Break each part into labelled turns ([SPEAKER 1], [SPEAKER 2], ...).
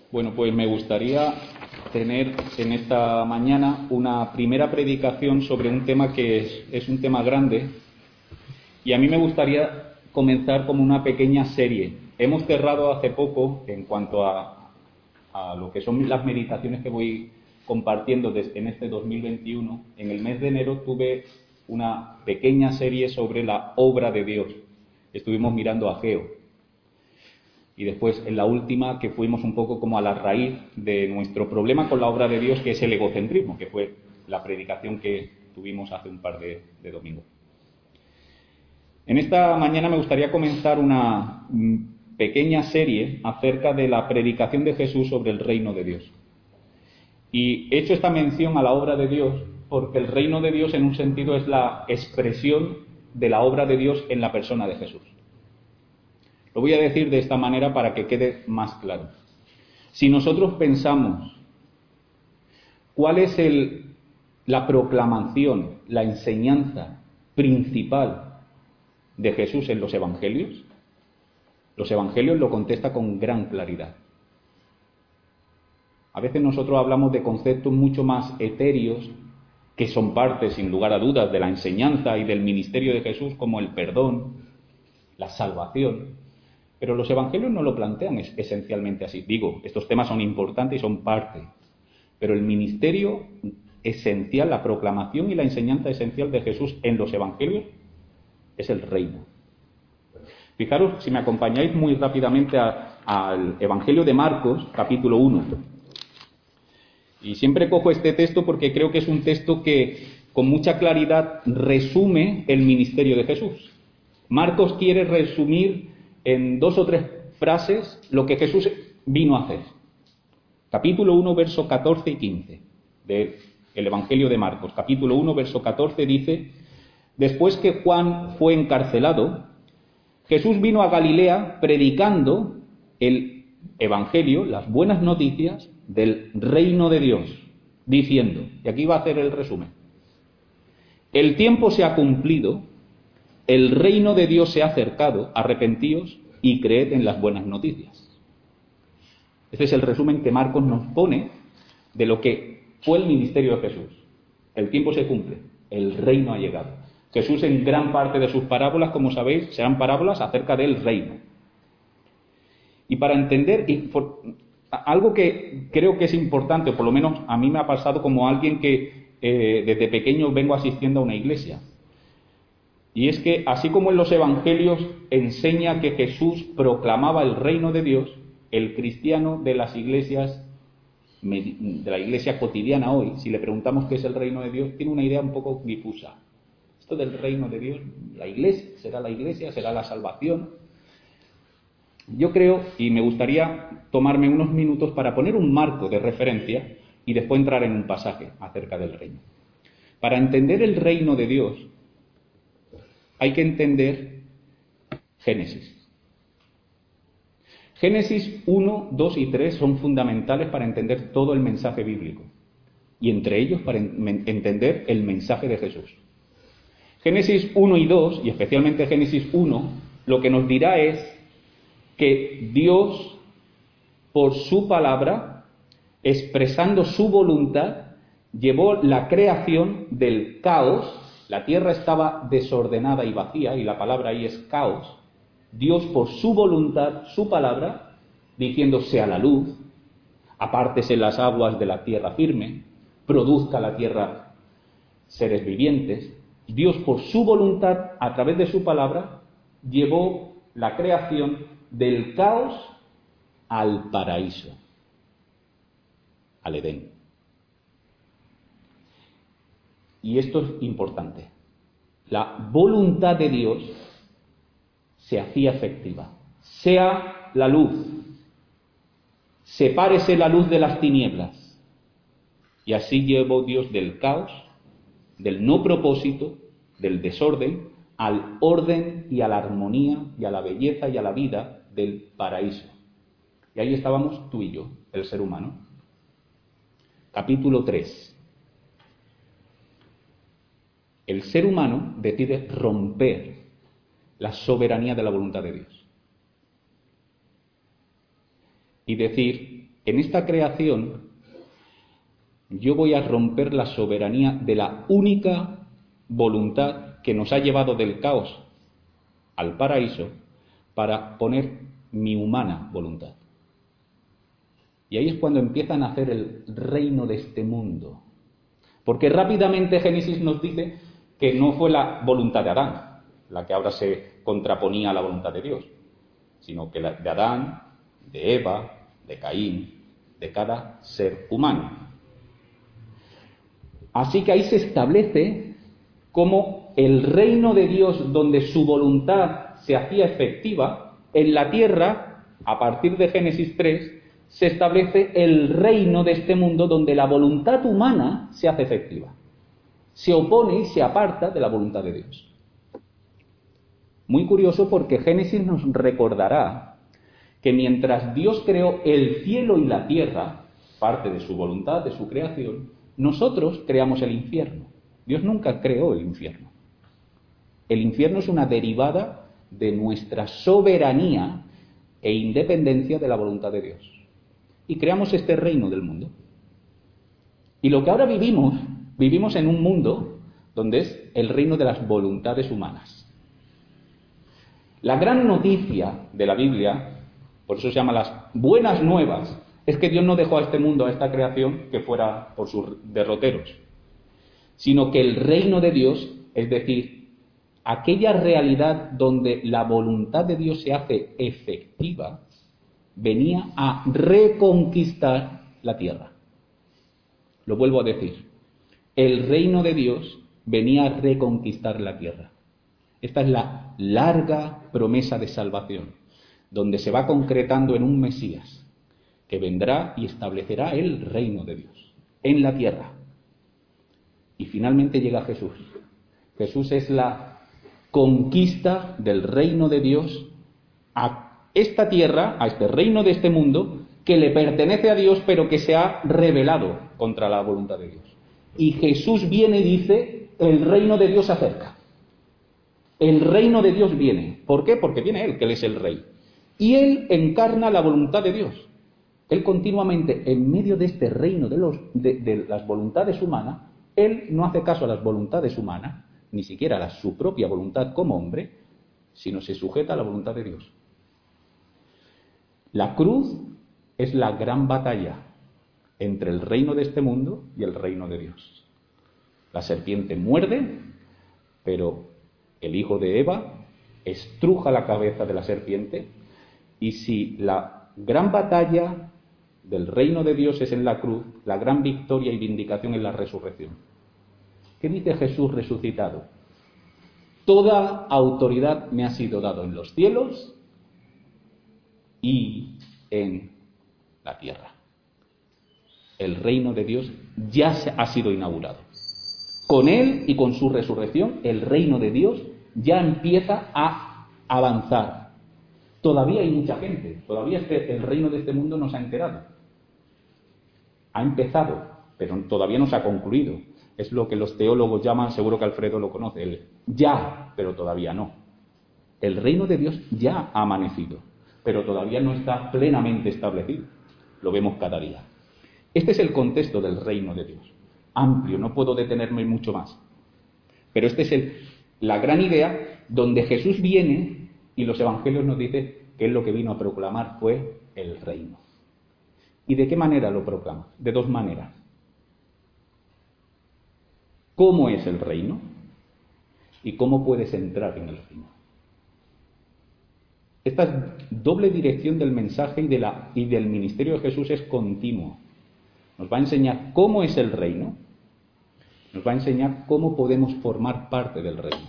[SPEAKER 1] Bueno, pues me gustaría tener en esta mañana una primera predicación sobre un tema que es un tema grande, y a mí me gustaría comenzar como una pequeña serie. Hemos cerrado hace poco, en cuanto a lo que son las meditaciones que voy compartiendo en este 2021, en el mes de enero tuve una pequeña serie sobre la obra de Dios. Estuvimos mirando a Ageo. Y después, en la última, que fuimos un poco como a la raíz de nuestro problema con la obra de Dios, que es el egocentrismo, que fue la predicación que tuvimos hace un par de domingos. En esta mañana me gustaría comenzar una pequeña serie acerca de la predicación de Jesús sobre el reino de Dios. Y he hecho esta mención a la obra de Dios porque el reino de Dios, en un sentido, es la expresión de la obra de Dios en la persona de Jesús. Lo voy a decir de esta manera para que quede más claro. Si nosotros pensamos cuál es la proclamación, la enseñanza principal de Jesús en los evangelios lo contesta con gran claridad. A veces nosotros hablamos de conceptos mucho más etéreos, que son parte, sin lugar a dudas, de la enseñanza y del ministerio de Jesús, como el perdón, la salvación. Pero los evangelios no lo plantean esencialmente así. Digo, estos temas son importantes y son parte. Pero el ministerio esencial, la proclamación y la enseñanza esencial de Jesús en los evangelios es el reino. Fijaros, si me acompañáis muy rápidamente al Evangelio de Marcos, capítulo 1. Y siempre cojo este texto porque creo que es un texto que con mucha claridad resume el ministerio de Jesús. Marcos quiere resumir en 2 o 3 frases lo que Jesús vino a hacer. Capítulo 1, verso 14 y 15 del Evangelio de Marcos. Capítulo 1, verso 14 dice: después que Juan fue encarcelado, Jesús vino a Galilea predicando el Evangelio, las buenas noticias del reino de Dios, diciendo, y aquí va a hacer el resumen: el tiempo se ha cumplido, el reino de Dios se ha acercado, arrepentíos y creed en las buenas noticias. Este es el resumen que Marcos nos pone de lo que fue el ministerio de Jesús. El tiempo se cumple, el reino ha llegado. Jesús, en gran parte de sus parábolas, como sabéis, serán parábolas acerca del reino. Y para entender, algo que creo que es importante, o por lo menos a mí me ha pasado como alguien que desde pequeño vengo asistiendo a una iglesia. Y es que, así como en los evangelios enseña que Jesús proclamaba el reino de Dios, el cristiano de las iglesias, de la iglesia cotidiana hoy, si le preguntamos qué es el reino de Dios, tiene una idea un poco difusa. Esto del reino de Dios, la iglesia, será la salvación. Yo creo, y me gustaría tomarme unos minutos para poner un marco de referencia y después entrar en un pasaje acerca del reino. Para entender el reino de Dios, hay que entender Génesis. Génesis 1, 2 y 3 son fundamentales para entender todo el mensaje bíblico, y entre ellos para entender el mensaje de Jesús. Génesis 1 y 2, y especialmente Génesis 1, lo que nos dirá es que Dios, por su palabra, expresando su voluntad, llevó la creación del caos. La tierra estaba desordenada y vacía, y la palabra ahí es caos. Dios, por su voluntad, su palabra, diciendo sea la luz, apártese las aguas de la tierra firme, produzca la tierra seres vivientes. Dios, por su voluntad, a través de su palabra, llevó la creación del caos al paraíso, al Edén. Y esto es importante. La voluntad de Dios se hacía efectiva. Sea la luz. Sepárese la luz de las tinieblas. Y así llevó Dios del caos, del no propósito, del desorden, al orden y a la armonía y a la belleza y a la vida del paraíso. Y ahí estábamos tú y yo, el ser humano. Capítulo 3. El ser humano decide romper la soberanía de la voluntad de Dios y decir, en esta creación yo voy a romper la soberanía de la única voluntad que nos ha llevado del caos al paraíso para poner mi humana voluntad. Y ahí es cuando empieza a nacer el reino de este mundo. Porque rápidamente Génesis nos dice que no fue la voluntad de Adán la que ahora se contraponía a la voluntad de Dios, sino que la de Adán, de Eva, de Caín, de cada ser humano. Así que ahí se establece como el reino de Dios, donde su voluntad se hacía efectiva, en la tierra, a partir de Génesis 3, se establece el reino de este mundo donde la voluntad humana se hace efectiva. Se opone y se aparta de la voluntad de Dios. Muy curioso porque Génesis nos recordará que mientras Dios creó el cielo y la tierra, parte de su voluntad, de su creación, nosotros creamos el infierno. Dios nunca creó el infierno. El infierno es una derivada de nuestra soberanía e independencia de la voluntad de Dios. Y creamos este reino del mundo. Y lo que ahora vivimos en un mundo donde es el reino de las voluntades humanas. La gran noticia de la Biblia, por eso se llama las buenas nuevas, es que Dios no dejó a este mundo, a esta creación, que fuera por sus derroteros, sino que el reino de Dios, es decir, aquella realidad donde la voluntad de Dios se hace efectiva, venía a reconquistar la tierra. Lo vuelvo a decir, el reino de Dios venía a reconquistar la tierra. Esta es la larga promesa de salvación, donde se va concretando en un Mesías, que vendrá y establecerá el reino de Dios en la tierra. Y finalmente llega Jesús. Jesús es la conquista del reino de Dios a esta tierra, a este reino de este mundo, que le pertenece a Dios, pero que se ha rebelado contra la voluntad de Dios. Y Jesús viene y dice, el reino de Dios se acerca. El reino de Dios viene. ¿Por qué? Porque viene Él, que Él es el Rey. Y Él encarna la voluntad de Dios. Él continuamente, en medio de este reino de las voluntades humanas, Él no hace caso a las voluntades humanas, ni siquiera a su propia voluntad como hombre, sino se sujeta a la voluntad de Dios. La cruz es la gran batalla entre el reino de este mundo y el reino de Dios. La serpiente muerde, pero el hijo de Eva estruja la cabeza de la serpiente, y si la gran batalla del reino de Dios es en la cruz, la gran victoria y vindicación es la resurrección. ¿Qué dice Jesús resucitado? Toda autoridad me ha sido dado en los cielos y en la tierra. El reino de Dios ya ha sido inaugurado. Con Él y con su resurrección, el reino de Dios ya empieza a avanzar. Todavía hay mucha gente, todavía el reino de este mundo no se ha enterado. Ha empezado, pero todavía no se ha concluido. Es lo que los teólogos llaman, seguro que Alfredo lo conoce, el ya, pero todavía no. El reino de Dios ya ha amanecido, pero todavía no está plenamente establecido. Lo vemos cada día. Este es el contexto del reino de Dios. Amplio, no puedo detenerme mucho más. Pero esta es la gran idea donde Jesús viene y los evangelios nos dicen que Él lo que vino a proclamar fue el reino. ¿Y de qué manera lo proclama? De dos maneras. ¿Cómo es el reino? ¿Y cómo puedes entrar en el reino? Esta doble dirección del mensaje y del ministerio de Jesús es continuo. Nos va a enseñar cómo es el reino, nos va a enseñar cómo podemos formar parte del reino.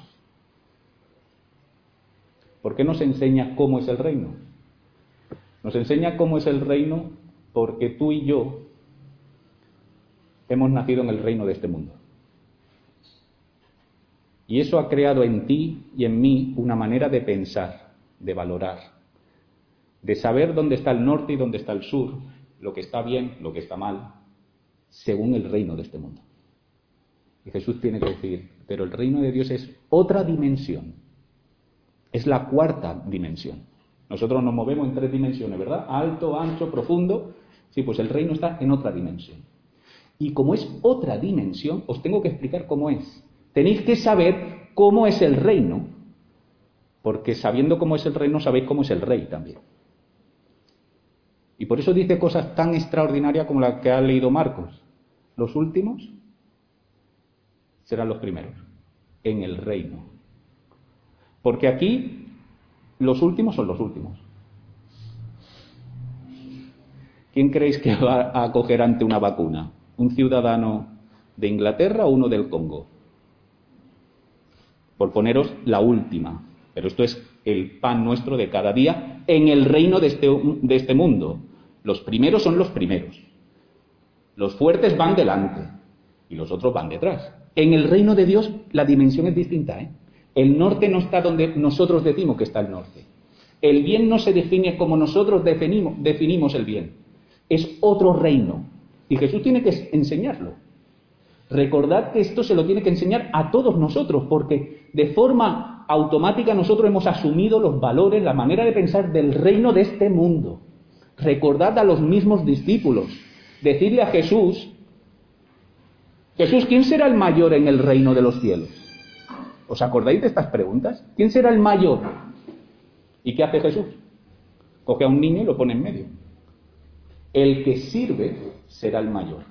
[SPEAKER 1] ¿Por qué nos enseña cómo es el reino? Nos enseña cómo es el reino porque tú y yo hemos nacido en el reino de este mundo. Y eso ha creado en ti y en mí una manera de pensar, de valorar, de saber dónde está el norte y dónde está el sur, lo que está bien, lo que está mal, según el reino de este mundo. Y Jesús tiene que decir, pero el reino de Dios es otra dimensión, es la cuarta dimensión. Nosotros nos movemos en tres dimensiones, ¿verdad? Alto, ancho, profundo, Sí, pues el reino está en otra dimensión. Y como es otra dimensión, os tengo que explicar cómo es. Tenéis que saber cómo es el reino, porque sabiendo cómo es el reino, sabéis cómo es el rey también. Y por eso dice cosas tan extraordinarias como la que ha leído Marcos. Los últimos serán los primeros en el reino. Porque aquí los últimos son los últimos. ¿Quién creéis que va a acoger ante una vacuna? ¿Un ciudadano de Inglaterra o uno del Congo? Por poneros la última. Pero esto es el pan nuestro de cada día en el reino de este mundo. Los primeros son los primeros. Los fuertes van delante y los otros van detrás. En el reino de Dios la dimensión es distinta, ¿eh? El norte no está donde nosotros decimos que está el norte. El bien no se define como nosotros definimos el bien. Es otro reino. Y Jesús tiene que enseñarlo. Recordad que esto se lo tiene que enseñar a todos nosotros, porque de forma automática nosotros hemos asumido los valores, la manera de pensar del reino de este mundo. Recordad a los mismos discípulos. Decirle a Jesús, ¿quién será el mayor en el reino de los cielos? ¿Os acordáis de estas preguntas? ¿Quién será el mayor? ¿Y qué hace Jesús? Coge a un niño y lo pone en medio. El que sirve será el mayor.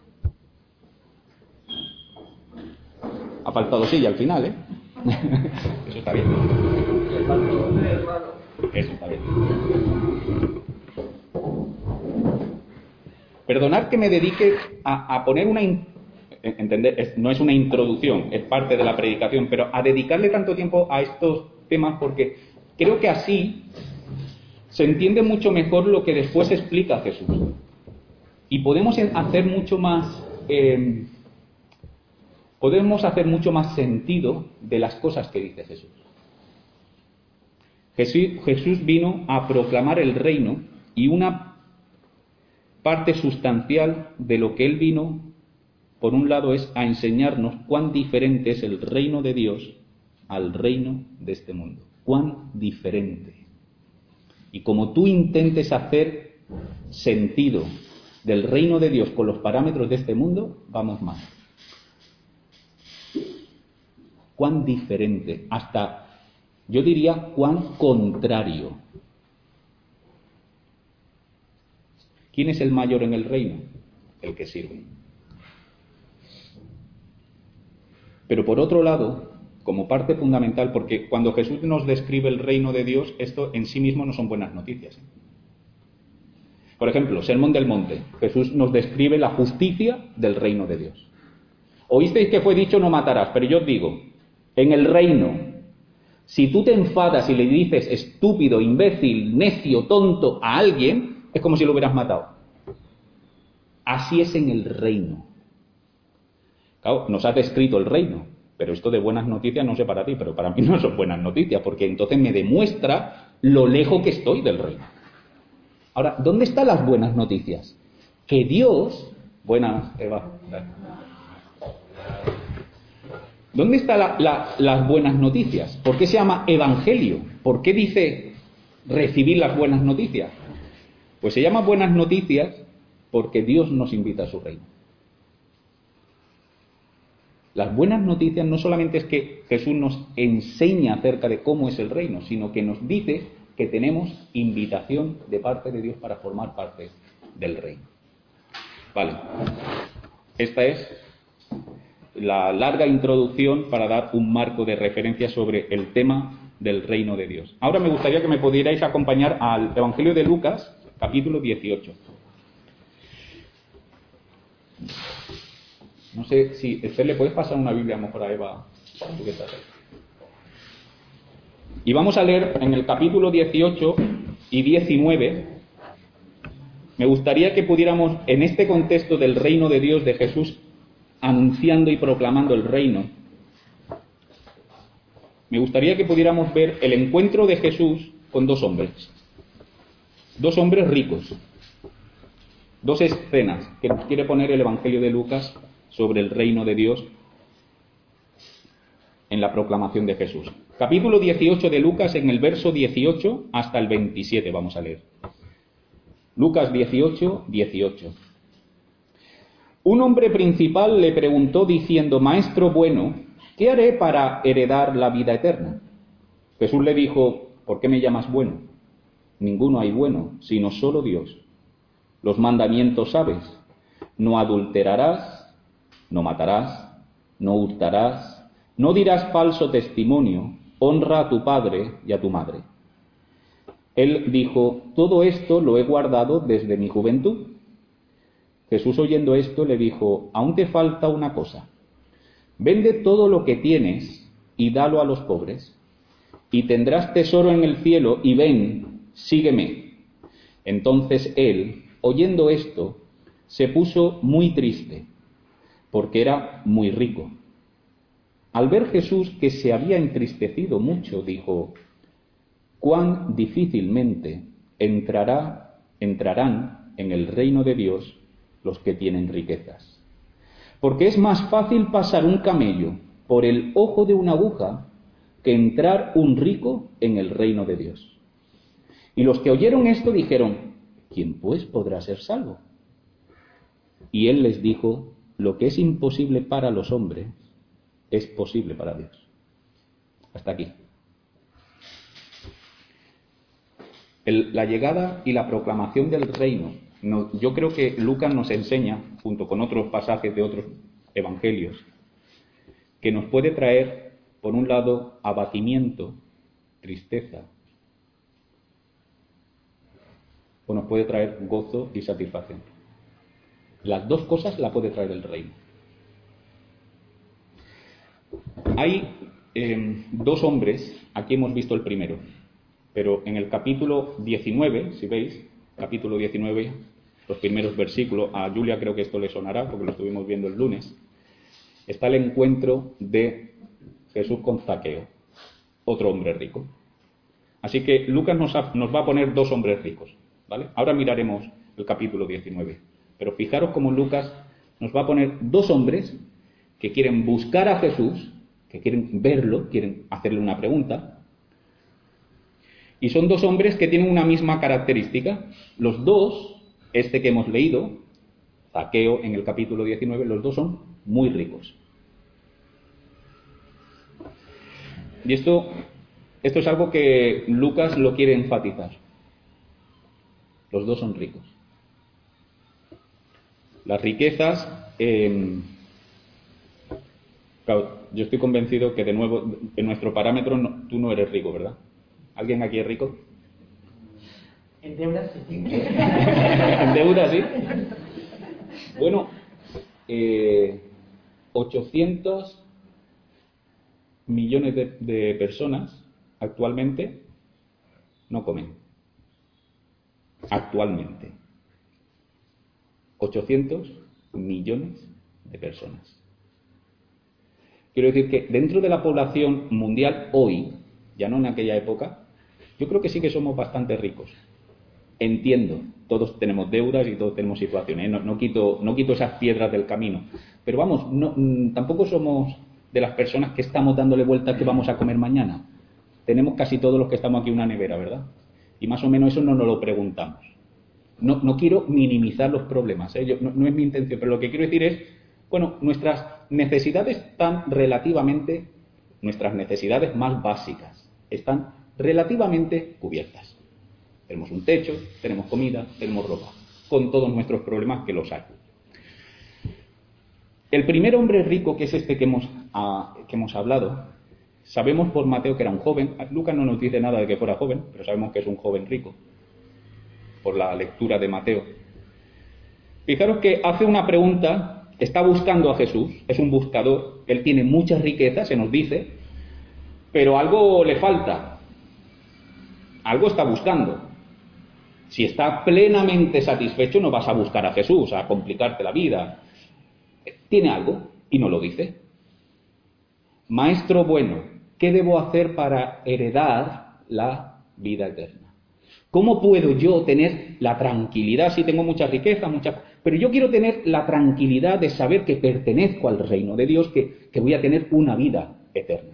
[SPEAKER 1] Ha faltado silla al final, ¿eh? Eso está bien. Eso está bien. Perdonad que me dedique a poner una... Entender, no es una introducción, es parte de la predicación, pero a dedicarle tanto tiempo a estos temas porque creo que así se entiende mucho mejor lo que después explica Jesús. Y podemos hacer mucho más... podemos hacer mucho más sentido de las cosas que dice Jesús. Jesús vino a proclamar el reino y una parte sustancial de lo que él vino, por un lado, es a enseñarnos cuán diferente es el reino de Dios al reino de este mundo. Cuán diferente. Y como tú intentes hacer sentido del reino de Dios con los parámetros de este mundo, vamos mal. Cuán diferente, hasta yo diría cuán contrario. ¿Quién es el mayor en el reino? El que sirve. Pero por otro lado, como parte fundamental, porque cuando Jesús nos describe el reino de Dios, esto en sí mismo no son buenas noticias. Por ejemplo, Sermón del Monte. Jesús nos describe la justicia del reino de Dios. Oísteis que fue dicho no matarás, pero yo os digo, en el reino, si tú te enfadas y le dices estúpido, imbécil, necio, tonto a alguien, es como si lo hubieras matado. Así es en el reino. Claro, nos has descrito el reino, pero esto de buenas noticias no sé para ti, pero para mí no son buenas noticias, porque entonces me demuestra lo lejos que estoy del reino. Ahora, ¿dónde están las buenas noticias? Que Dios... Buenas, Eva. ¿Dónde están las buenas noticias? ¿Por qué se llama evangelio? ¿Por qué dice recibir las buenas noticias? Pues se llama buenas noticias porque Dios nos invita a su reino. Las buenas noticias no solamente es que Jesús nos enseña acerca de cómo es el reino, sino que nos dice que tenemos invitación de parte de Dios para formar parte del reino. Vale. Esta es la larga introducción para dar un marco de referencia sobre el tema del reino de Dios. Ahora me gustaría que me pudierais acompañar al Evangelio de Lucas, capítulo 18. No sé si, Esther, ¿le puedes pasar una Biblia mejor a Eva? Y vamos a leer en el capítulo 18 y 19. Me gustaría que pudiéramos, en este contexto del reino de Dios, de Jesús anunciando y proclamando el reino, me gustaría que pudiéramos ver el encuentro de Jesús con dos hombres ricos, dos escenas que nos quiere poner el Evangelio de Lucas sobre el reino de Dios en la proclamación de Jesús. Capítulo 18 de Lucas, en el verso 18 hasta el 27 vamos a leer. Lucas 18, 18. Un hombre principal le preguntó diciendo: Maestro bueno, ¿qué haré para heredar la vida eterna? Jesús le dijo: ¿por qué me llamas bueno? Ninguno hay bueno, sino solo Dios. Los mandamientos sabes: no adulterarás, no matarás, no hurtarás, no dirás falso testimonio, honra a tu padre y a tu madre. Él dijo: todo esto lo he guardado desde mi juventud. Jesús, oyendo esto, le dijo: aún te falta una cosa. Vende todo lo que tienes y dalo a los pobres, y tendrás tesoro en el cielo, y ven, sígueme. Entonces él, oyendo esto, se puso muy triste, porque era muy rico. Al ver Jesús que se había entristecido mucho, dijo: cuán difícilmente entrarán en el reino de Dios los que tienen riquezas. Porque es más fácil pasar un camello por el ojo de una aguja que entrar un rico en el reino de Dios. Y los que oyeron esto dijeron: ¿quién pues podrá ser salvo? Y él les dijo: lo que es imposible para los hombres es posible para Dios. Hasta aquí. La llegada y la proclamación del reino. Yo creo que Lucas nos enseña, junto con otros pasajes de otros evangelios, que nos puede traer, por un lado, abatimiento, tristeza, o nos puede traer gozo y satisfacción. Las dos cosas la puede traer el reino. Hay dos hombres, aquí hemos visto el primero, pero en el capítulo 19, si veis, capítulo 19, los primeros versículos, a Julia creo que esto le sonará porque lo estuvimos viendo el lunes, está el encuentro de Jesús con Zaqueo, otro hombre rico. Así que Lucas nos va a poner dos hombres ricos, ¿vale? Ahora miraremos el capítulo 19, pero fijaros cómo Lucas nos va a poner dos hombres que quieren buscar a Jesús, que quieren verlo, quieren hacerle una pregunta. Y son dos hombres que tienen una misma característica. Los dos, este que hemos leído, Zaqueo en el capítulo 19, los dos son muy ricos. Y esto es algo que Lucas lo quiere enfatizar. Los dos son ricos. Las riquezas, claro, yo estoy convencido que de nuevo, en nuestro parámetro, tú no eres rico, ¿verdad? ¿Alguien aquí es rico?
[SPEAKER 2] En deuda sí.
[SPEAKER 1] ¿En deuda sí? Bueno, 800 millones de personas actualmente no comen. Actualmente. 800 millones de personas. Quiero decir que dentro de la población mundial hoy, ya no en aquella época, yo creo que sí que somos bastante ricos. Entiendo, todos tenemos deudas y todos tenemos situaciones, ¿eh? No quito esas piedras del camino. Pero vamos, tampoco somos de las personas que estamos dándole vueltas que vamos a comer mañana. Tenemos casi todos los que estamos aquí una nevera, ¿verdad? Y más o menos eso no nos lo preguntamos. No quiero minimizar los problemas, ¿eh? No es mi intención, pero lo que quiero decir es, bueno, nuestras necesidades nuestras necesidades más básicas, están relativamente cubiertas. Tenemos un techo, tenemos comida, tenemos ropa, con todos nuestros problemas que los hay. El primer hombre rico, que es este que hemos hablado, sabemos por Mateo que era un joven. Lucas no nos dice nada de que fuera joven, pero sabemos que es un joven rico, por la lectura de Mateo. Fijaros que hace una pregunta, está buscando a Jesús, es un buscador, él tiene muchas riquezas, se nos dice, pero algo le falta, algo está buscando. Si está plenamente satisfecho, no vas a buscar a Jesús, a complicarte la vida. Tiene algo y no lo dice. Maestro bueno, ¿qué debo hacer para heredar la vida eterna? ¿Cómo puedo yo tener la tranquilidad, si tengo mucha riqueza, pero yo quiero tener la tranquilidad de saber que pertenezco al reino de Dios, que voy a tener una vida eterna?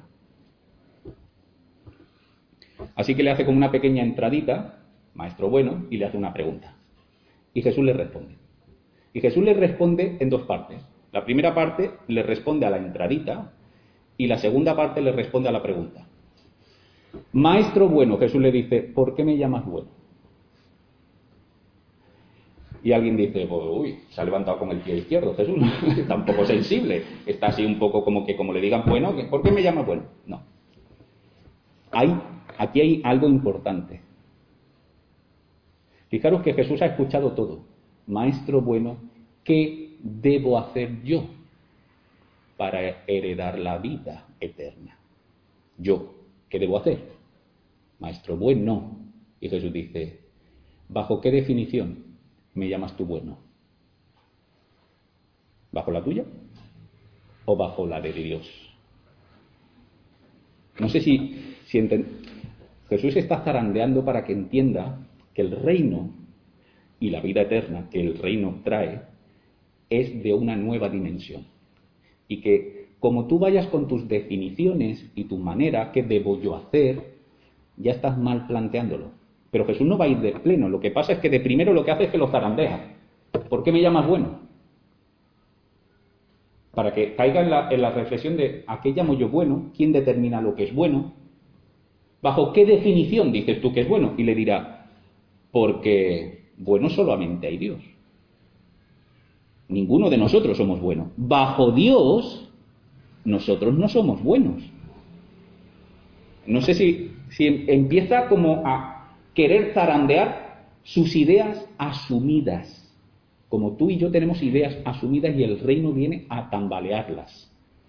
[SPEAKER 1] Así que le hace como una pequeña entradita, maestro bueno, y le hace una pregunta. Y Jesús le responde. Y Jesús le responde en dos partes. La primera parte le responde a la entradita y la segunda parte le responde a la pregunta. Maestro bueno, Jesús le dice, ¿por qué me llamas bueno? Y alguien dice, pues, uy, se ha levantado con el pie izquierdo, Jesús, está un poco sensible, está así un poco como que como le digan, bueno, ¿por qué me llamas bueno? No. Aquí hay algo importante. Fijaros que Jesús ha escuchado todo. Maestro bueno, ¿qué debo hacer yo para heredar la vida eterna? Yo, ¿qué debo hacer? Maestro bueno. Y Jesús dice, ¿bajo qué definición me llamas tú bueno? ¿Bajo la tuya o bajo la de Dios? No sé si Jesús está zarandeando para que entienda que el reino y la vida eterna que el reino trae es de una nueva dimensión. Y que como tú vayas con tus definiciones y tu manera, ¿qué debo yo hacer? Ya estás mal planteándolo. Pero Jesús no va a ir de pleno. Lo que pasa es que de primero lo que hace es que lo zarandea. ¿Por qué me llamas bueno? Para que caiga en la reflexión de ¿a qué llamo yo bueno? ¿Quién determina lo que es bueno? ¿Bajo qué definición dices tú que es bueno? Y le dirá, porque bueno solamente hay Dios. Ninguno de nosotros somos buenos. Bajo Dios, nosotros no somos buenos. No sé si empieza como a querer zarandear sus ideas asumidas. Como tú y yo tenemos ideas asumidas y el reino viene a tambalearlas.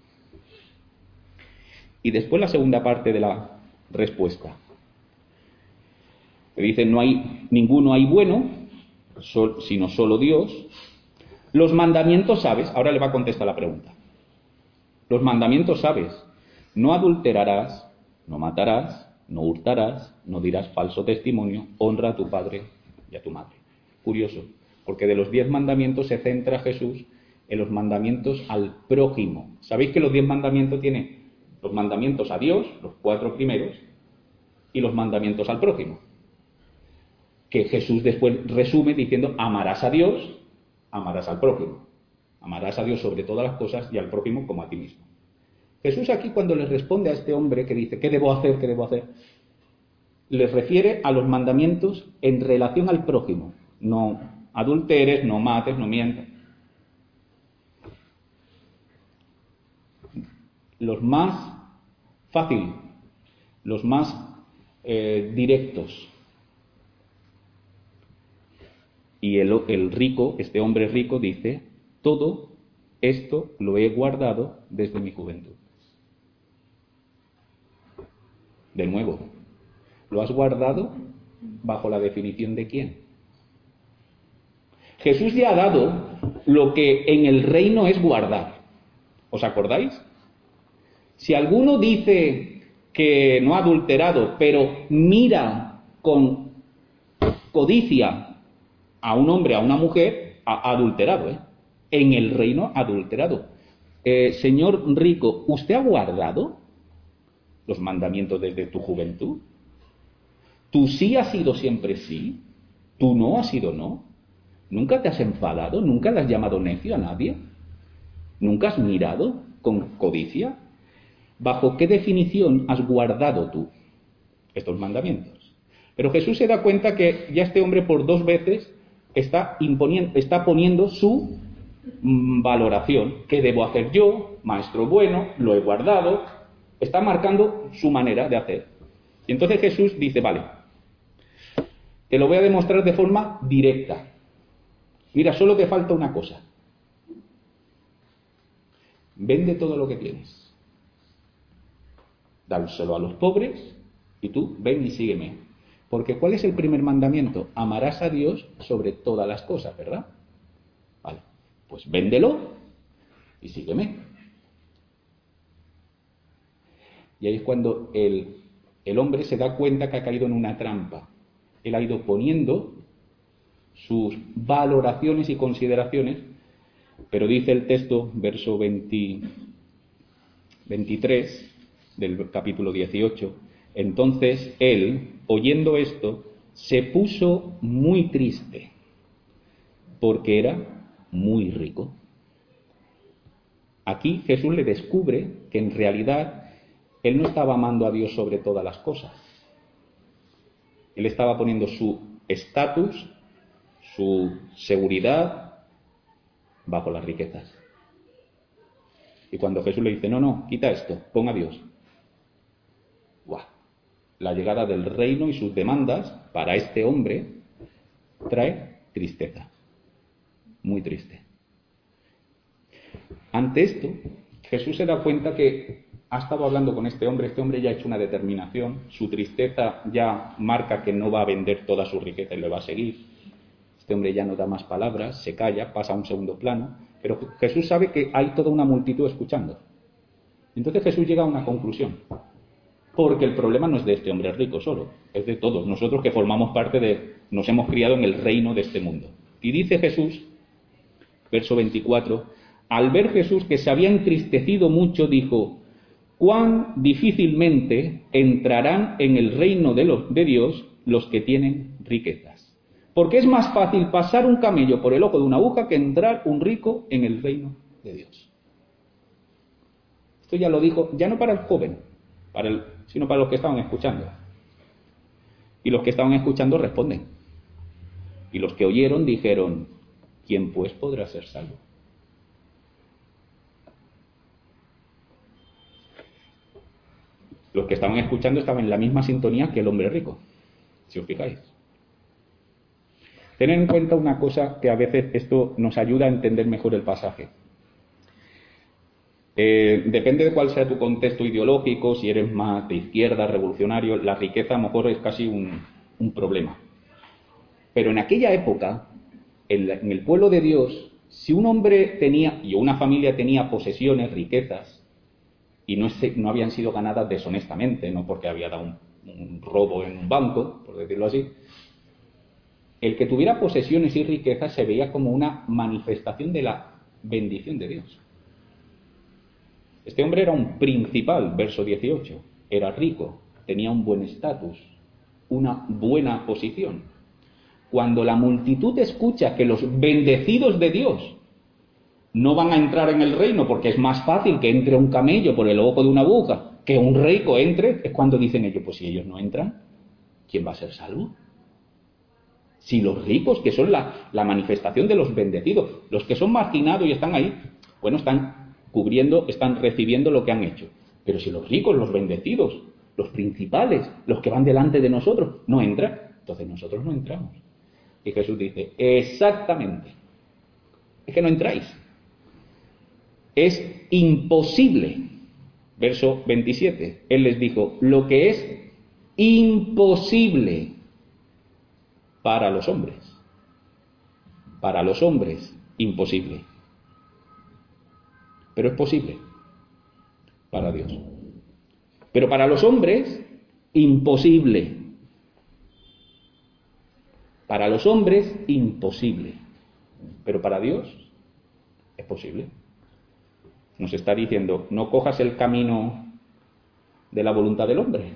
[SPEAKER 1] Y después la segunda parte de la respuesta. Que dice, ninguno hay bueno, sino solo Dios. Los mandamientos sabes, ahora le va a contestar la pregunta. Los mandamientos sabes, no adulterarás, no matarás, no hurtarás, no dirás falso testimonio, honra a tu padre y a tu madre. Curioso, porque de los 10 mandamientos se centra Jesús en los mandamientos al prójimo. ¿Sabéis que los 10 mandamientos tienen los mandamientos a Dios, los 4 primeros, y los mandamientos al prójimo? Que Jesús después resume diciendo, amarás a Dios, amarás al prójimo. Amarás a Dios sobre todas las cosas y al prójimo como a ti mismo. Jesús aquí cuando le responde a este hombre que dice, ¿qué debo hacer? ¿Qué debo hacer? Les refiere a los mandamientos en relación al prójimo. No adulteres, no mates, no mientas. Los más fáciles, los más directos. Y el rico, este hombre rico, dice, todo esto lo he guardado desde mi juventud. De nuevo, ¿lo has guardado bajo la definición de quién? Jesús ya ha dado lo que en el reino es guardar. ¿Os acordáis? Si alguno dice que no ha adulterado, pero mira con codicia a un hombre, a una mujer, ha adulterado, ¿eh? En el reino adulterado. Señor rico, ¿usted ha guardado los mandamientos desde tu juventud? ¿Tú sí has sido siempre sí? ¿Tú no has sido no? ¿Nunca te has enfadado? ¿Nunca le has llamado necio a nadie? ¿Nunca has mirado con codicia? ¿Bajo qué definición has guardado tú estos mandamientos? Pero Jesús se da cuenta que ya este hombre por 2 veces está poniendo su valoración. ¿Qué debo hacer yo? Maestro bueno, lo he guardado. Está marcando su manera de hacer. Y entonces Jesús dice, vale, te lo voy a demostrar de forma directa. Mira, solo te falta una cosa. Vende todo lo que tienes. Dáselo a los pobres y tú ven y sígueme. Porque ¿cuál es el primer mandamiento? Amarás a Dios sobre todas las cosas, ¿verdad? Vale, pues véndelo y sígueme. Y ahí es cuando el hombre se da cuenta que ha caído en una trampa. Él ha ido poniendo sus valoraciones y consideraciones, pero dice el texto, verso 23 del capítulo 18, entonces él, oyendo esto, se puso muy triste porque era muy rico. Aquí Jesús le descubre que en realidad él no estaba amando a Dios sobre todas las cosas. Él estaba poniendo su estatus, su seguridad bajo las riquezas. Y cuando Jesús le dice, no, quita esto, pon a Dios. ¡Guau! La llegada del reino y sus demandas para este hombre trae tristeza. Muy triste. Ante esto, Jesús se da cuenta que ha estado hablando con este hombre ya ha hecho una determinación, su tristeza ya marca que no va a vender toda su riqueza y le va a seguir. Este hombre ya no da más palabras, se calla, pasa a un segundo plano, pero Jesús sabe que hay toda una multitud escuchando. Entonces Jesús llega a una conclusión, porque el problema no es de este hombre rico solo, es de todos, nosotros que formamos parte nos hemos criado en el reino de este mundo. Y dice Jesús, verso 24, al ver Jesús que se había entristecido mucho, dijo, cuán difícilmente entrarán en el reino de Dios los que tienen riquezas. Porque es más fácil pasar un camello por el ojo de una aguja que entrar un rico en el reino de Dios. Esto ya lo dijo, ya no para el joven, sino para los que estaban escuchando. Y los que estaban escuchando responden. Y los que oyeron dijeron, ¿quién pues podrá ser salvo? Los que estaban escuchando estaban en la misma sintonía que el hombre rico, si os fijáis. Tened en cuenta una cosa que a veces esto nos ayuda a entender mejor el pasaje. Depende de cuál sea tu contexto ideológico, si eres más de izquierda, revolucionario, la riqueza a lo mejor es casi un problema. Pero en aquella época, en el pueblo de Dios, si un hombre tenía, y una familia tenía posesiones, riquezas, y no habían sido ganadas deshonestamente, no porque había dado un robo en un banco, por decirlo así, el que tuviera posesiones y riquezas se veía como una manifestación de la bendición de Dios. Este hombre era un principal, verso 18, era rico, tenía un buen estatus, una buena posición. Cuando la multitud escucha que los bendecidos de Dios no van a entrar en el reino porque es más fácil que entre un camello por el ojo de una aguja que un rico entre, es cuando dicen ellos, pues si ellos no entran, ¿quién va a ser salvo? Si los ricos, que son la manifestación de los bendecidos, los que son marginados y están ahí, bueno, están cubriendo, están recibiendo lo que han hecho. Pero si los ricos, los bendecidos, los principales, los que van delante de nosotros, no entran, entonces nosotros no entramos. Y Jesús dice, exactamente, es que no entráis. Es imposible. Verso 27, Él les dijo, lo que es imposible para los hombres. Para los hombres, imposible. Pero es posible para Dios. Pero para los hombres, imposible. Para los hombres, imposible. Pero para Dios, es posible. Nos está diciendo, no cojas el camino de la voluntad del hombre.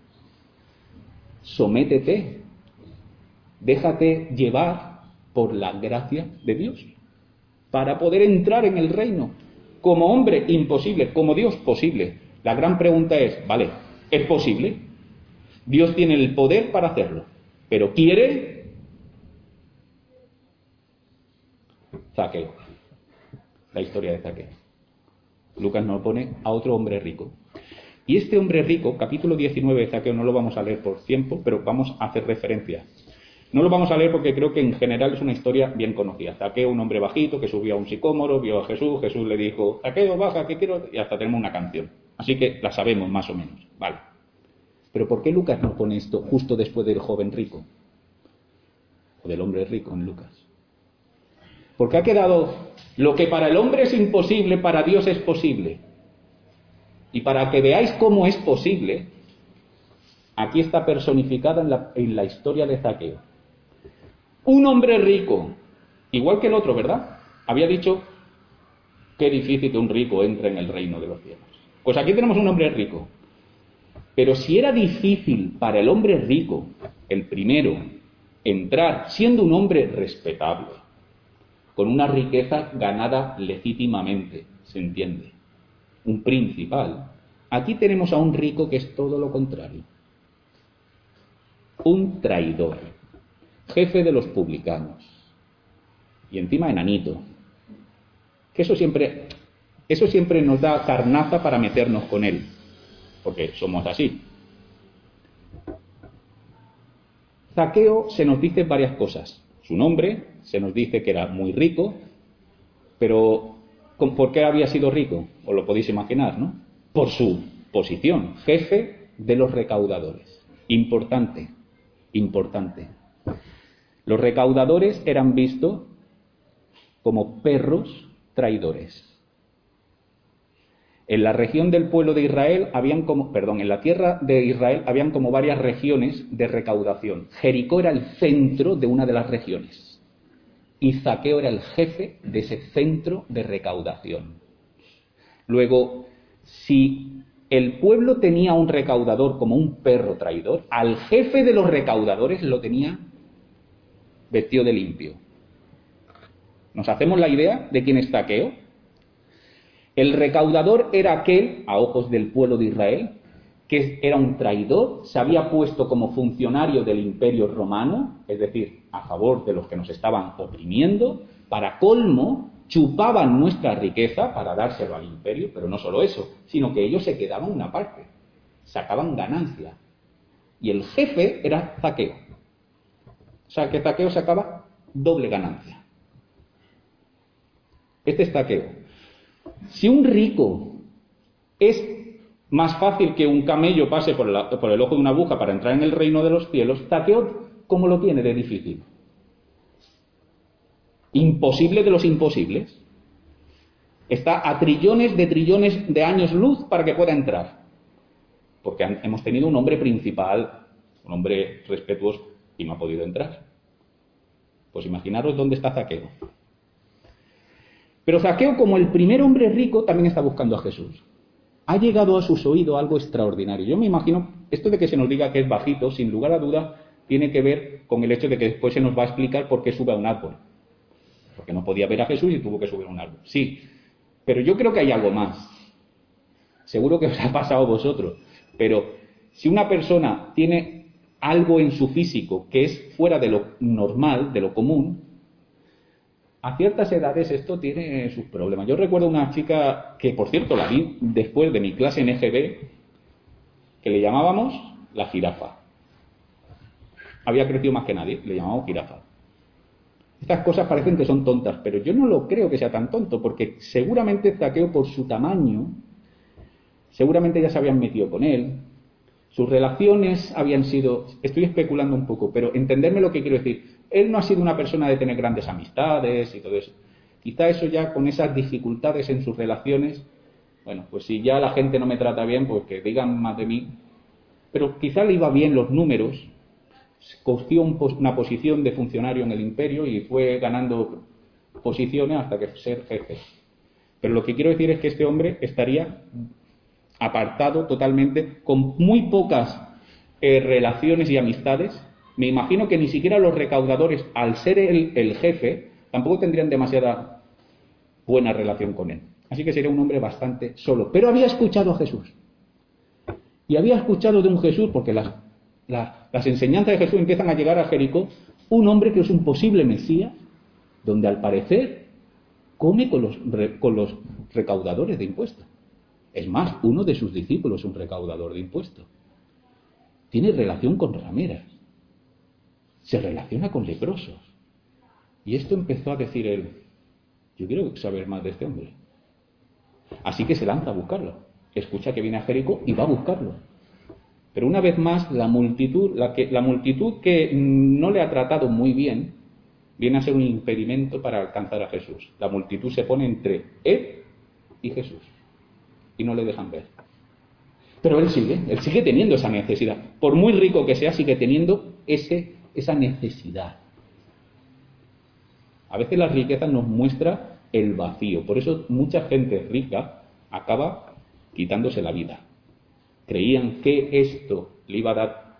[SPEAKER 1] Sométete. Déjate llevar por la gracia de Dios para poder entrar en el reino. Como hombre, imposible. Como Dios, posible. La gran pregunta es, vale, ¿es posible? Dios tiene el poder para hacerlo, pero ¿quiere? Zaqueo. La historia de Zaqueo. Lucas nos pone a otro hombre rico. Y este hombre rico, capítulo 19 de Zaqueo, no lo vamos a leer por tiempo, pero vamos a hacer referencia. No lo vamos a leer porque creo que en general es una historia bien conocida. Zaqueo, un hombre bajito que subió a un sicómoro, vio a Jesús, Jesús le dijo, Zaqueo, baja, que quiero, y hasta tenemos una canción. Así que la sabemos más o menos, vale. Pero ¿por qué Lucas nos pone esto justo después del joven rico? O del hombre rico en Lucas. Porque ha quedado, lo que para el hombre es imposible, para Dios es posible. Y para que veáis cómo es posible, aquí está personificada en la historia de Zaqueo. Un hombre rico, igual que el otro, ¿verdad? Había dicho, qué difícil que un rico entre en el reino de los cielos. Pues aquí tenemos un hombre rico. Pero si era difícil para el hombre rico, el primero, entrar, siendo un hombre respetable, con una riqueza ganada legítimamente, se entiende. Un principal. Aquí tenemos a un rico que es todo lo contrario. Un traidor, jefe de los publicanos. Y encima enanito. Que eso siempre nos da carnaza para meternos con él. Porque somos así. Zaqueo se nos dice varias cosas. Su nombre, se nos dice que era muy rico, pero ¿por qué había sido rico? Os lo podéis imaginar, ¿no? Por su posición, jefe de los recaudadores. Importante. Los recaudadores eran vistos como perros traidores. En la región del pueblo de Israel en la tierra de Israel habían como varias regiones de recaudación. Jericó era el centro de una de las regiones y Zaqueo era el jefe de ese centro de recaudación. Luego, si el pueblo tenía un recaudador como un perro traidor, al jefe de los recaudadores lo tenía vestido de limpio. ¿Nos hacemos la idea de quién es Zaqueo? El recaudador era aquel, a ojos del pueblo de Israel, que era un traidor, se había puesto como funcionario del Imperio Romano, es decir, a favor de los que nos estaban oprimiendo, para colmo, chupaban nuestra riqueza para dárselo al imperio, pero no solo eso, sino que ellos se quedaban una parte, sacaban ganancia. Y el jefe era Zaqueo. O sea, que Zaqueo sacaba doble ganancia. Este es Zaqueo. Si un rico es más fácil que un camello pase por el ojo de una aguja para entrar en el reino de los cielos, Zaqueo, ¿cómo lo tiene de difícil? Imposible de los imposibles. Está a trillones de años luz para que pueda entrar. Porque hemos tenido un hombre principal, un hombre respetuoso, y no ha podido entrar. Pues imaginaros dónde está Zaqueo. Pero Zaqueo, como el primer hombre rico, también está buscando a Jesús. Ha llegado a sus oídos algo extraordinario. Yo me imagino, esto de que se nos diga que es bajito, sin lugar a duda, tiene que ver con el hecho de que después se nos va a explicar por qué sube a un árbol. Porque no podía ver a Jesús y tuvo que subir a un árbol. Sí, pero yo creo que hay algo más. Seguro que os ha pasado a vosotros. Pero si una persona tiene algo en su físico que es fuera de lo normal, de lo común, a ciertas edades esto tiene sus problemas. Yo recuerdo una chica que, por cierto, la vi después de mi clase en EGB, que le llamábamos la jirafa. Había crecido más que nadie, le llamábamos jirafa. Estas cosas parecen que son tontas, pero yo no lo creo que sea tan tonto, porque seguramente Zaqueo, por su tamaño, seguramente ya se habían metido con él, sus relaciones habían sido... Estoy especulando un poco, pero entenderme lo que quiero decir. Él no ha sido una persona de tener grandes amistades y todo eso. Quizá eso ya, con esas dificultades en sus relaciones, bueno, pues si ya la gente no me trata bien, pues que digan más de mí. Pero quizá le iba bien los números, cogió una posición de funcionario en el imperio y fue ganando posiciones hasta que ser jefe. Pero lo que quiero decir es que este hombre estaría apartado totalmente, con muy pocas relaciones y amistades. Me imagino que ni siquiera los recaudadores, al ser el jefe, tampoco tendrían demasiada buena relación con él. Así que sería un hombre bastante solo. Pero había escuchado a Jesús. Y había escuchado de un Jesús, porque las enseñanzas de Jesús empiezan a llegar a Jericó, un hombre que es un posible Mesías, donde al parecer come con los recaudadores de impuestos. Es más, uno de sus discípulos es un recaudador de impuestos. Tiene relación con rameras. Se relaciona con leprosos. Y esto empezó a decir él: yo quiero saber más de este hombre. Así que se lanza a buscarlo. Escucha que viene a Jericó y va a buscarlo. Pero una vez más, la multitud que no le ha tratado muy bien, viene a ser un impedimento para alcanzar a Jesús. La multitud se pone entre él y Jesús. Y no le dejan ver. Pero él sigue teniendo esa necesidad. Por muy rico que sea, sigue teniendo esa necesidad. A veces la riqueza nos muestra el vacío. Por eso mucha gente rica acaba quitándose la vida. Creían que esto le iba a dar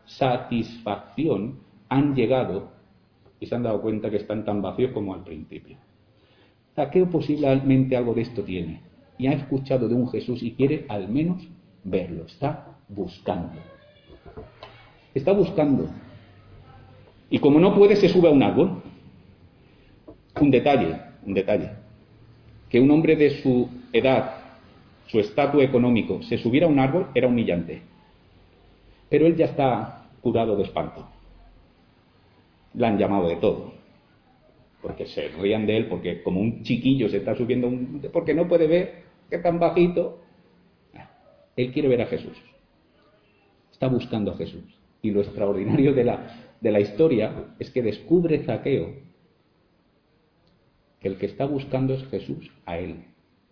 [SPEAKER 1] satisfacción, han llegado y se han dado cuenta que están tan vacíos como al principio. Zaqueo posiblemente algo de esto tiene. Y ha escuchado de un Jesús y quiere al menos verlo. Está buscando. Está buscando. Y como no puede, se sube a un árbol. Un detalle. Que un hombre de su edad, su estatus económico, se subiera a un árbol era humillante. Pero él ya está curado de espanto. Le han llamado de todo. Porque se rían de él, porque como un chiquillo se está subiendo, porque no puede ver que tan bajito. Él quiere ver a Jesús. Está buscando a Jesús. Y lo extraordinario de la historia es que descubre Zaqueo que el que está buscando es Jesús a él.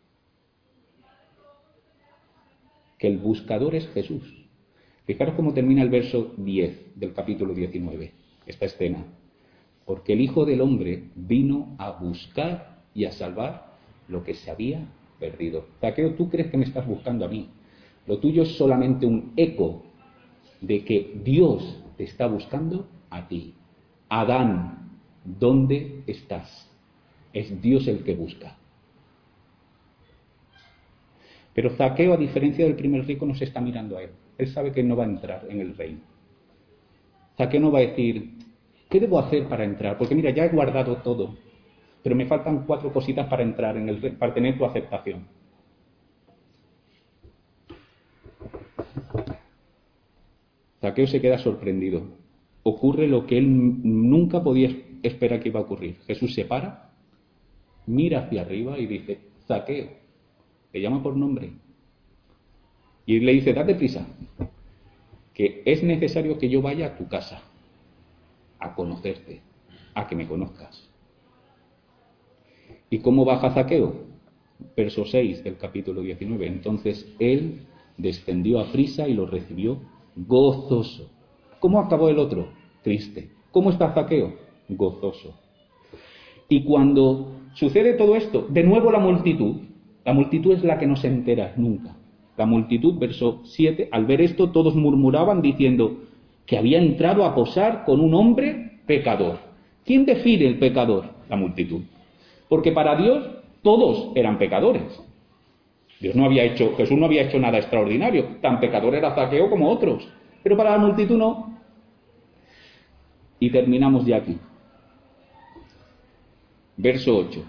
[SPEAKER 1] Que el buscador es Jesús. Fijaros cómo termina el verso 10 del capítulo 19, esta escena. Porque el Hijo del Hombre vino a buscar y a salvar lo que se había perdido. Zaqueo, tú crees que me estás buscando a mí. Lo tuyo es solamente un eco de que Dios te está buscando a ti. Adán, ¿dónde estás? Es Dios el que busca. Pero Zaqueo, a diferencia del primer rico, no se está mirando a él. Él sabe que no va a entrar en el reino. Zaqueo no va a decir, ¿qué debo hacer para entrar? Porque mira, ya he guardado todo, pero me faltan 4 cositas para entrar en el reino, para tener tu aceptación. Zaqueo se queda sorprendido. Ocurre lo que él nunca podía esperar que iba a ocurrir. Jesús se para, mira hacia arriba y dice, Zaqueo, le llama por nombre. Y le dice, date prisa, que es necesario que yo vaya a tu casa, a conocerte, a que me conozcas. ¿Y cómo baja Zaqueo? Verso 6 del capítulo 19. Entonces él descendió a prisa y lo recibió gozoso. ¿Cómo acabó el otro? Triste. ¿Cómo está Zaqueo? Gozoso. Y cuando sucede todo esto, de nuevo la multitud es la que no se entera nunca. La multitud, verso 7, al ver esto todos murmuraban diciendo que había entrado a posar con un hombre pecador. ¿Quién define el pecador? La multitud. Porque para Dios todos eran pecadores. Jesús no había hecho nada extraordinario. Tan pecador era Zaqueo como otros. Pero para la multitud no. Y terminamos ya aquí. Verso 8.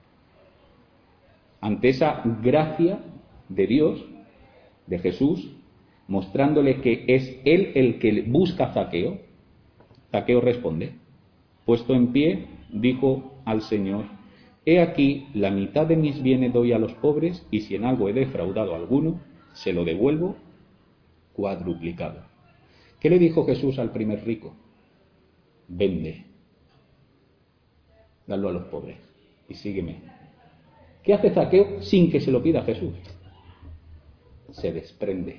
[SPEAKER 1] Ante esa gracia de Dios, de Jesús, mostrándole que es Él el que busca a Zaqueo, Zaqueo responde, puesto en pie, dijo al Señor, he aquí, la mitad de mis bienes doy a los pobres, y si en algo he defraudado a alguno, se lo devuelvo cuadruplicado. ¿Qué le dijo Jesús al primer rico? Vende, dalo a los pobres y sígueme. ¿Qué hace Zaqueo sin que se lo pida Jesús? Se desprende.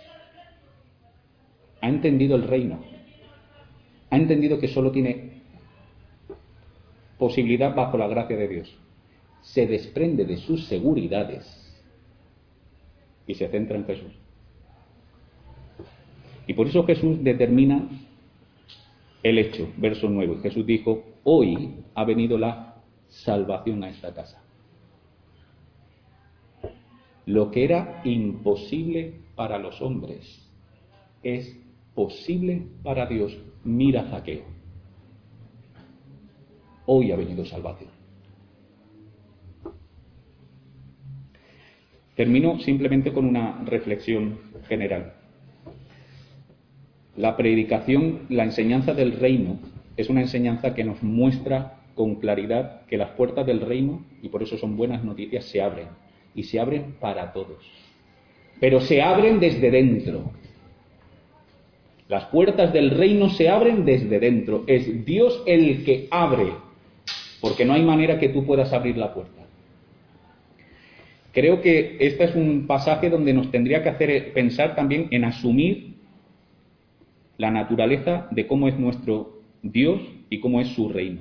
[SPEAKER 1] Ha entendido el reino. Ha entendido que solo tiene posibilidad bajo la gracia de Dios. Se desprende de sus seguridades y se centra en Jesús. Y por eso Jesús determina el hecho, verso 9. Jesús dijo, hoy ha venido la salvación a esta casa. Lo que era imposible para los hombres es posible para Dios. Mira Zaqueo. Hoy ha venido salvación. Termino simplemente con una reflexión general. La predicación, la enseñanza del reino, es una enseñanza que nos muestra con claridad que las puertas del reino, y por eso son buenas noticias, se abren. Y se abren para todos. Pero se abren desde dentro. Las puertas del reino se abren desde dentro. Es Dios el que abre. Porque no hay manera que tú puedas abrir la puerta. Creo que este es un pasaje donde nos tendría que hacer pensar también en asumir la naturaleza de cómo es nuestro Dios y cómo es su reino.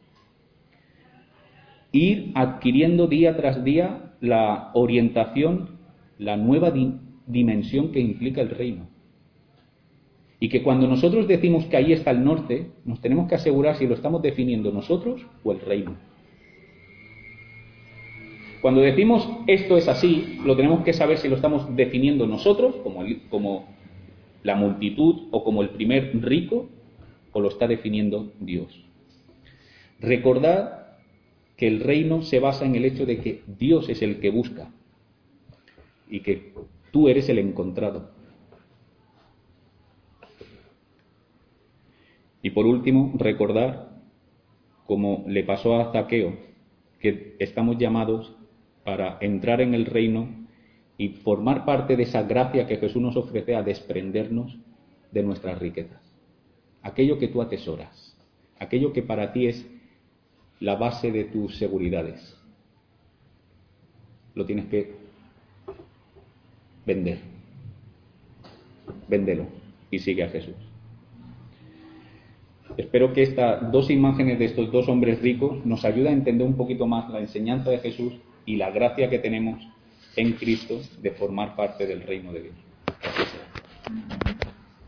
[SPEAKER 1] Ir adquiriendo día tras día la orientación, la nueva dimensión que implica el reino. Y que cuando nosotros decimos que ahí está el norte, nos tenemos que asegurar si lo estamos definiendo nosotros o el reino. Cuando decimos esto es así, lo tenemos que saber si lo estamos definiendo nosotros, como la multitud o como el primer rico, o lo está definiendo Dios. Recordad que el reino se basa en el hecho de que Dios es el que busca y que tú eres el encontrado. Y por último, recordar, como le pasó a Zaqueo, que estamos llamados para entrar en el reino y formar parte de esa gracia que Jesús nos ofrece a desprendernos de nuestras riquezas. Aquello que tú atesoras, aquello que para ti es la base de tus seguridades, lo tienes que vender. Véndelo y sigue a Jesús. Espero que estas dos imágenes de estos dos hombres ricos nos ayuden a entender un poquito más la enseñanza de Jesús y la gracia que tenemos en Cristo de formar parte del reino de Dios.